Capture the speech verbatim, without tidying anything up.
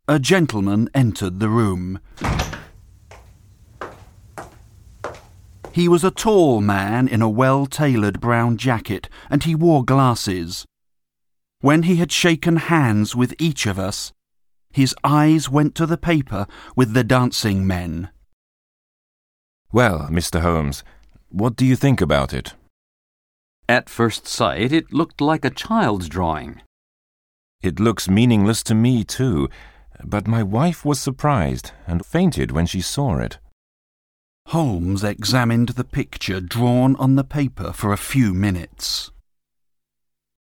A gentleman entered the room. He was a tall man in a well-tailored brown jacket, and he wore glasses. When he had shaken hands with each of us, his eyes went to the paper with the dancing men. "Well, Mister Holmes, what do you think about it?" At first sight, it looked like a child's drawing. "It looks meaningless to me, too, but my wife was surprised and fainted when she saw it." Holmes examined the picture drawn on the paper for a few minutes.